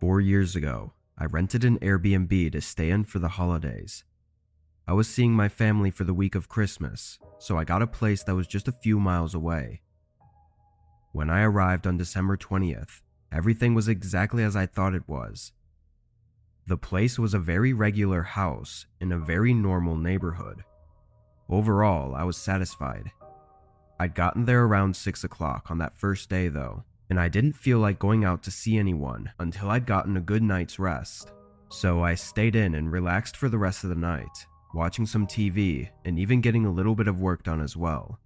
4 years ago, I rented an Airbnb to stay in for the holidays. I was seeing my family for the week of Christmas, so I got a place that was just a few miles away. When I arrived on December 20th, everything was exactly as I thought it was. The place was a very regular house in a very normal neighborhood. Overall, I was satisfied. I'd gotten there around 6 o'clock on that first day though, and I didn't feel like going out to see anyone until I'd gotten a good night's rest. So I stayed in and relaxed for the rest of the night, watching some TV and even getting a little bit of work done as well.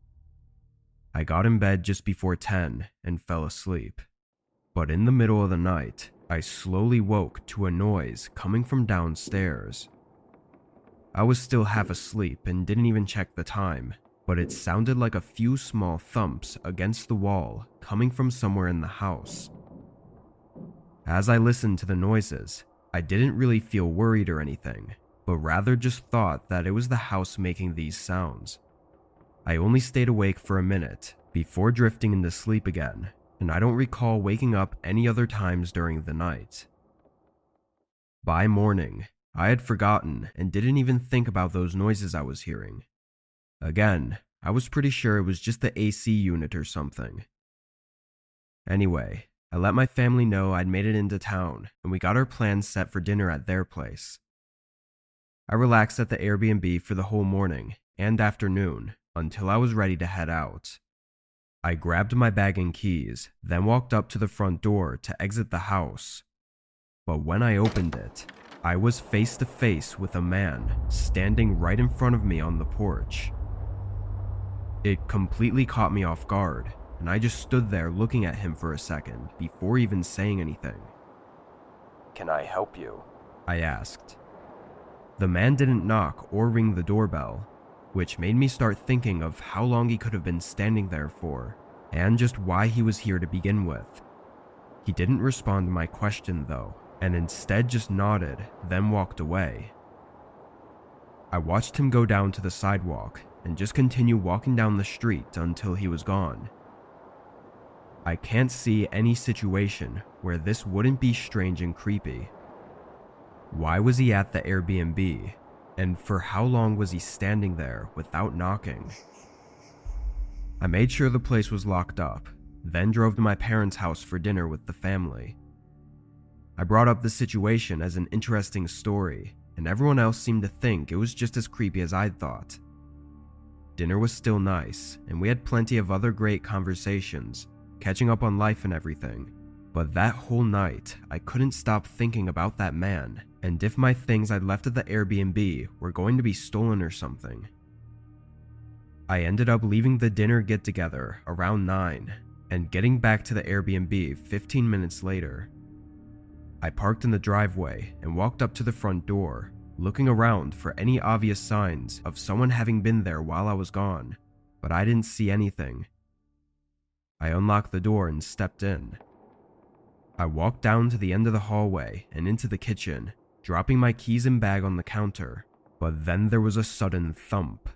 I got in bed just before 10 and fell asleep. But in the middle of the night, I slowly woke to a noise coming from downstairs. I was still half asleep and didn't even check the time, but it sounded like a few small thumps against the wall coming from somewhere in the house. As I listened to the noises, I didn't really feel worried or anything, but rather just thought that it was the house making these sounds. I only stayed awake for a minute before drifting into sleep again, and I don't recall waking up any other times during the night. By morning, I had forgotten and didn't even think about those noises I was hearing. Again, I was pretty sure it was just the AC unit or something. Anyway, I let my family know I'd made it into town and we got our plans set for dinner at their place. I relaxed at the Airbnb for the whole morning and afternoon until I was ready to head out. I grabbed my bag and keys, then walked up to the front door to exit the house. But when I opened it, I was face to face with a man standing right in front of me on the porch. It completely caught me off guard, and I just stood there looking at him for a second before even saying anything. "Can I help you?" I asked. The man didn't knock or ring the doorbell, which made me start thinking of how long he could have been standing there for, and just why he was here to begin with. He didn't respond to my question though, and instead just nodded, then walked away. I watched him go down to the sidewalk and just continue walking down the street until he was gone. I can't see any situation where this wouldn't be strange and creepy. Why was he at the Airbnb? And for how long was he standing there without knocking? I made sure the place was locked up, then drove to my parents' house for dinner with the family. I brought up the situation as an interesting story, and everyone else seemed to think it was just as creepy as I'd thought. Dinner was still nice, and we had plenty of other great conversations, catching up on life and everything. But that whole night, I couldn't stop thinking about that man, and if my things I'd left at the Airbnb were going to be stolen or something. I ended up leaving the dinner get-together around 9, and getting back to the Airbnb 15 minutes later. I parked in the driveway and walked up to the front door, looking around for any obvious signs of someone having been there while I was gone, but I didn't see anything. I unlocked the door and stepped in. I walked down to the end of the hallway and into the kitchen, dropping my keys and bag on the counter, but then there was a sudden thump.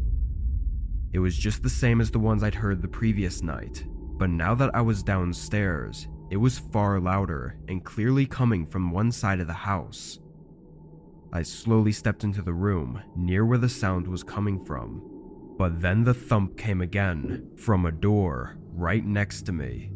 It was just the same as the ones I'd heard the previous night, but now that I was downstairs, it was far louder and clearly coming from one side of the house. I slowly stepped into the room near where the sound was coming from, but then the thump came again from a door right next to me.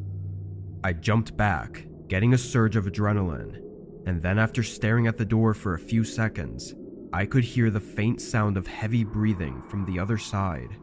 I jumped back, getting a surge of adrenaline, and then after staring at the door for a few seconds, I could hear the faint sound of heavy breathing from the other side.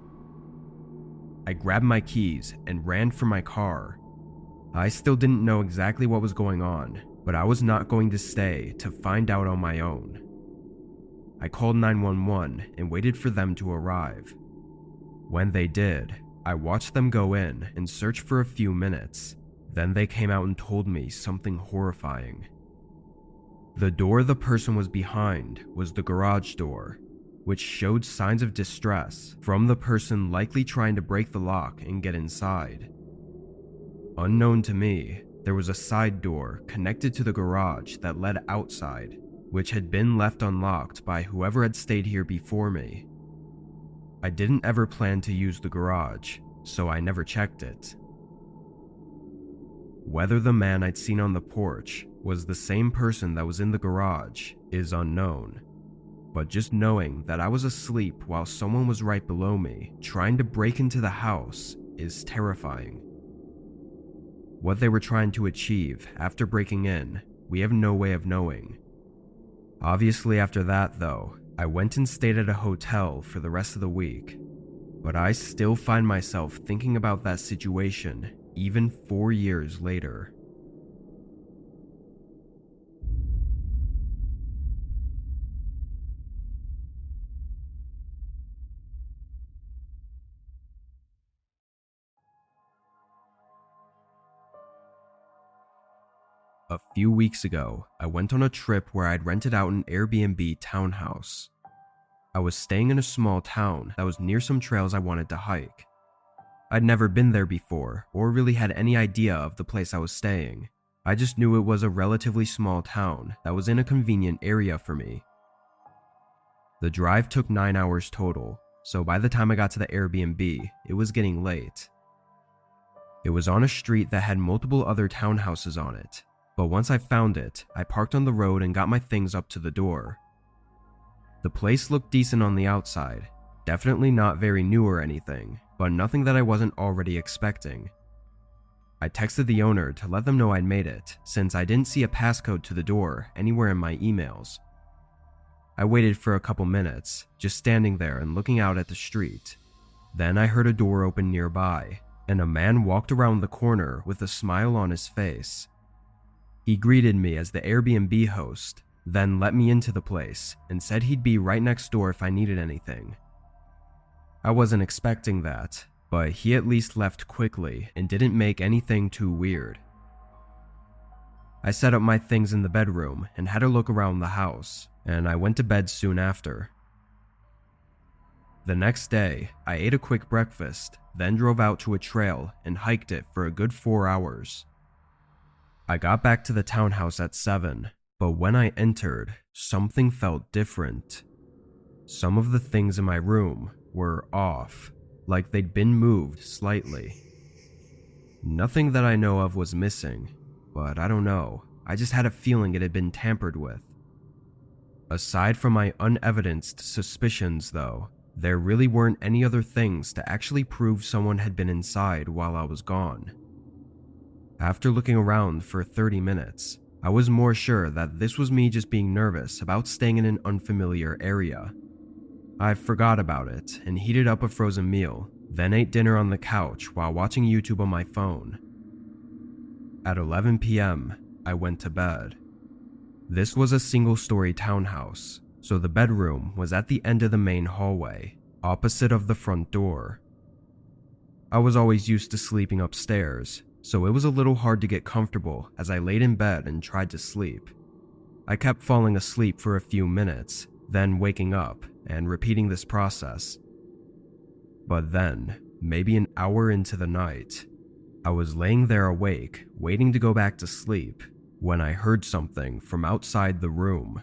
I grabbed my keys and ran for my car. I still didn't know exactly what was going on, but I was not going to stay to find out on my own. I called 911 and waited for them to arrive. When they did, I watched them go in and search for a few minutes. Then they came out and told me something horrifying. The door the person was behind was the garage door, which showed signs of distress from the person likely trying to break the lock and get inside. Unknown to me, there was a side door connected to the garage that led outside, which had been left unlocked by whoever had stayed here before me. I didn't ever plan to use the garage, so I never checked it. Whether the man I'd seen on the porch was the same person that was in the garage is unknown, but just knowing that I was asleep while someone was right below me trying to break into the house is terrifying. What they were trying to achieve after breaking in, we have no way of knowing. Obviously after that though, I went and stayed at a hotel for the rest of the week, but I still find myself thinking about that situation even 4 years later. A few weeks ago, I went on a trip where I'd rented out an Airbnb townhouse. I was staying in a small town that was near some trails I wanted to hike. I'd never been there before or really had any idea of the place I was staying. I just knew it was a relatively small town that was in a convenient area for me. The drive took 9 hours total, so by the time I got to the Airbnb, it was getting late. It was on a street that had multiple other townhouses on it, but once I found it, I parked on the road and got my things up to the door. The place looked decent on the outside, definitely not very new or anything, but nothing that I wasn't already expecting. I texted the owner to let them know I'd made it, since I didn't see a passcode to the door anywhere in my emails. I waited for a couple minutes, just standing there and looking out at the street. Then I heard a door open nearby, and a man walked around the corner with a smile on his face. He greeted me as the Airbnb host, then let me into the place and said he'd be right next door if I needed anything. I wasn't expecting that, but he at least left quickly and didn't make anything too weird. I set up my things in the bedroom and had a look around the house, and I went to bed soon after. The next day, I ate a quick breakfast, then drove out to a trail and hiked it for a good 4 hours. I got back to the townhouse at 7, but when I entered, something felt different. Some of the things in my room were off, like they'd been moved slightly. Nothing that I know of was missing, but I don't know, I just had a feeling it had been tampered with. Aside from my unevidenced suspicions though, there really weren't any other things to actually prove someone had been inside while I was gone. After looking around for 30 minutes, I was more sure that this was me just being nervous about staying in an unfamiliar area. I forgot about it and heated up a frozen meal, then ate dinner on the couch while watching YouTube on my phone. At 11 p.m., I went to bed. This was a single-story townhouse, so the bedroom was at the end of the main hallway, opposite of the front door. I was always used to sleeping upstairs, so it was a little hard to get comfortable as I laid in bed and tried to sleep. I kept falling asleep for a few minutes, then waking up and repeating this process. But then, maybe an hour into the night, I was laying there awake, waiting to go back to sleep, when I heard something from outside the room.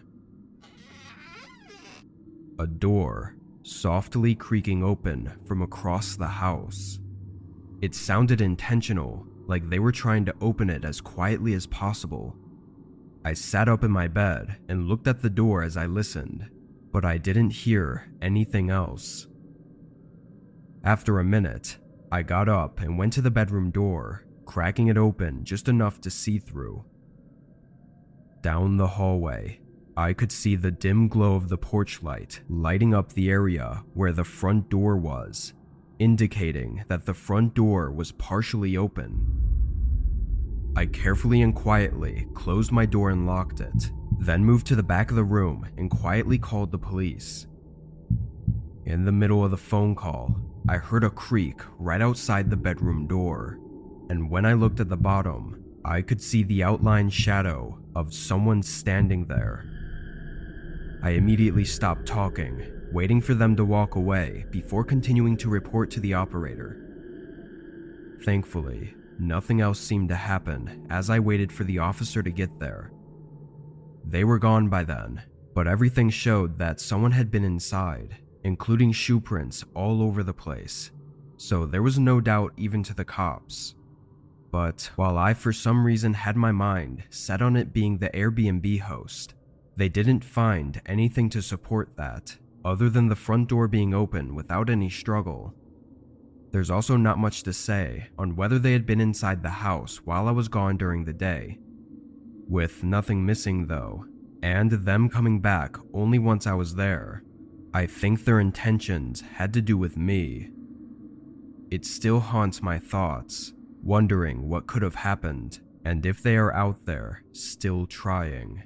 A door softly creaking open from across the house. It sounded intentional, like they were trying to open it as quietly as possible. I sat up in my bed and looked at the door as I listened, but I didn't hear anything else. After a minute, I got up and went to the bedroom door, cracking it open just enough to see through. Down the hallway, I could see the dim glow of the porch light lighting up the area where the front door was, indicating that the front door was partially open. I carefully and quietly closed my door and locked it, then moved to the back of the room and quietly called the police. In the middle of the phone call, I heard a creak right outside the bedroom door, and when I looked at the bottom, I could see the outlined shadow of someone standing there. I immediately stopped talking, waiting for them to walk away before continuing to report to the operator. Thankfully, nothing else seemed to happen as I waited for the officer to get there. They were gone by then, but everything showed that someone had been inside, including shoe prints all over the place, so there was no doubt even to the cops. but while I for some reason had my mind set on it being the Airbnb host, they didn't find anything to support that, other than the front door being open without any struggle. There's also not much to say on whether they had been inside the house while I was gone during the day. With nothing missing though, and them coming back only once I was there, I think their intentions had to do with me. It still haunts my thoughts, wondering what could have happened and if they are out there still trying.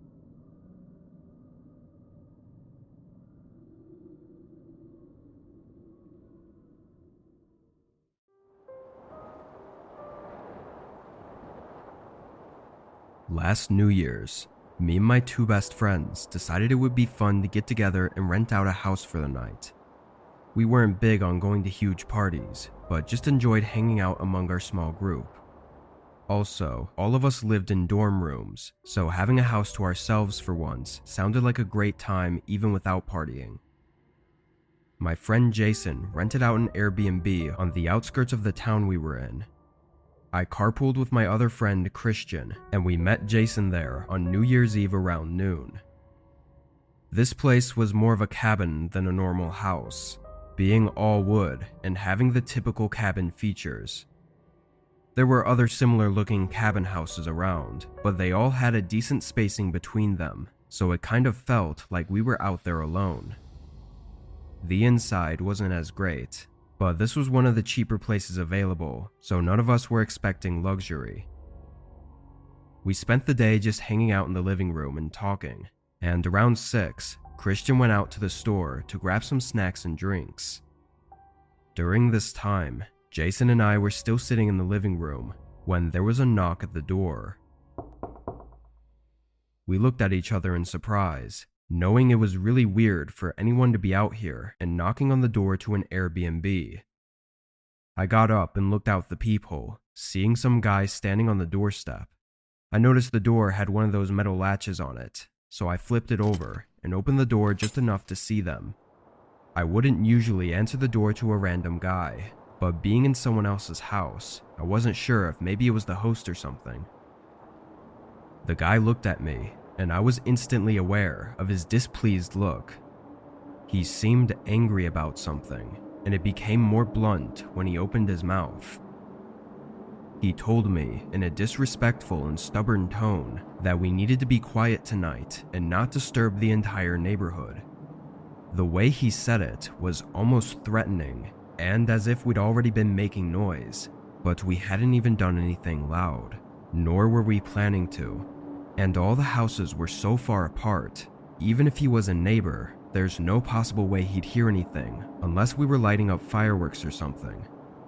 Last New Year's, me and my two best friends decided it would be fun to get together and rent out a house for the night. We weren't big on going to huge parties, but just enjoyed hanging out among our small group. Also, all of us lived in dorm rooms, so having a house to ourselves for once sounded like a great time even without partying. My friend Jason rented out an Airbnb on the outskirts of the town we were in. I carpooled with my other friend Christian, and we met Jason there on New Year's Eve around noon. This place was more of a cabin than a normal house, being all wood and having the typical cabin features. There were other similar looking cabin houses around, but they all had a decent spacing between them, so it kind of felt like we were out there alone. The inside wasn't as great, but this was one of the cheaper places available, so none of us were expecting luxury. We spent the day just hanging out in the living room and talking, and around 6, Christian went out to the store to grab some snacks and drinks. During this time, Jason and I were still sitting in the living room when there was a knock at the door. We looked at each other in surprise, knowing it was really weird for anyone to be out here and knocking on the door to an Airbnb. I got up and looked out the peephole, seeing some guy standing on the doorstep. I noticed the door had one of those metal latches on it, so I flipped it over and opened the door just enough to see them. I wouldn't usually answer the door to a random guy, but being in someone else's house, I wasn't sure if maybe it was the host or something. The guy looked at me, and I was instantly aware of his displeased look. He seemed angry about something, and it became more blunt when he opened his mouth. He told me in a disrespectful and stubborn tone that we needed to be quiet tonight and not disturb the entire neighborhood. The way he said it was almost threatening, and as if we'd already been making noise, but we hadn't even done anything loud, nor were we planning to. And all the houses were so far apart, even if he was a neighbor, there's no possible way he'd hear anything unless we were lighting up fireworks or something.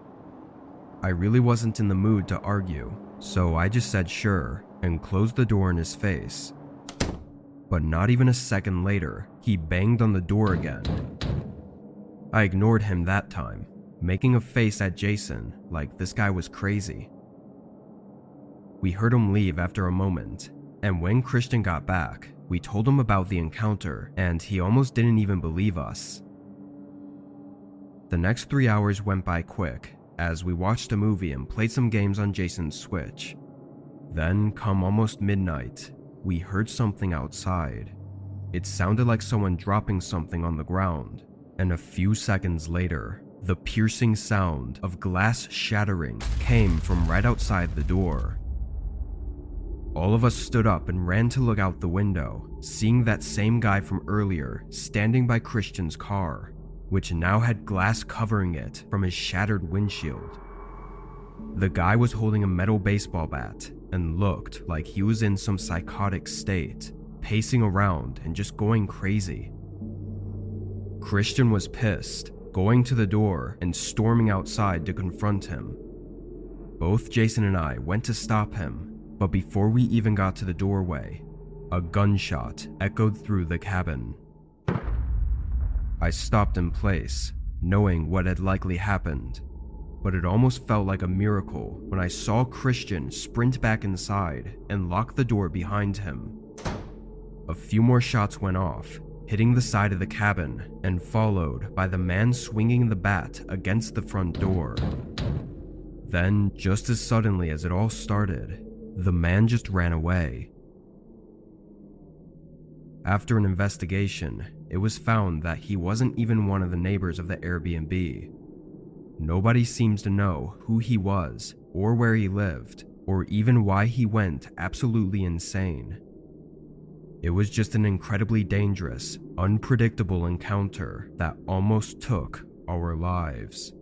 I really wasn't in the mood to argue, so I just said sure and closed the door in his face. But not even a second later, he banged on the door again. I ignored him that time, making a face at Jason like this guy was crazy. We heard him leave after a moment, and when Christian got back, we told him about the encounter, and he almost didn't even believe us. The next 3 hours went by quick, as we watched a movie and played some games on Jason's Switch. Then, come almost midnight, we heard something outside. It sounded like someone dropping something on the ground, and a few seconds later, the piercing sound of glass shattering came from right outside the door. All of us stood up and ran to look out the window, seeing that same guy from earlier standing by Christian's car, which now had glass covering it from his shattered windshield. The guy was holding a metal baseball bat and looked like he was in some psychotic state, pacing around and just going crazy. Christian was pissed, going to the door and storming outside to confront him. Both Jason and I went to stop him, but before we even got to the doorway, a gunshot echoed through the cabin. I stopped in place, knowing what had likely happened, but it almost felt like a miracle when I saw Christian sprint back inside and lock the door behind him. A few more shots went off, hitting the side of the cabin and followed by the man swinging the bat against the front door. Then, just as suddenly as it all started, the man just ran away. After an investigation, it was found that he wasn't even one of the neighbors of the Airbnb. Nobody seems to know who he was, or where he lived, or even why he went absolutely insane. It was just an incredibly dangerous, unpredictable encounter that almost took our lives.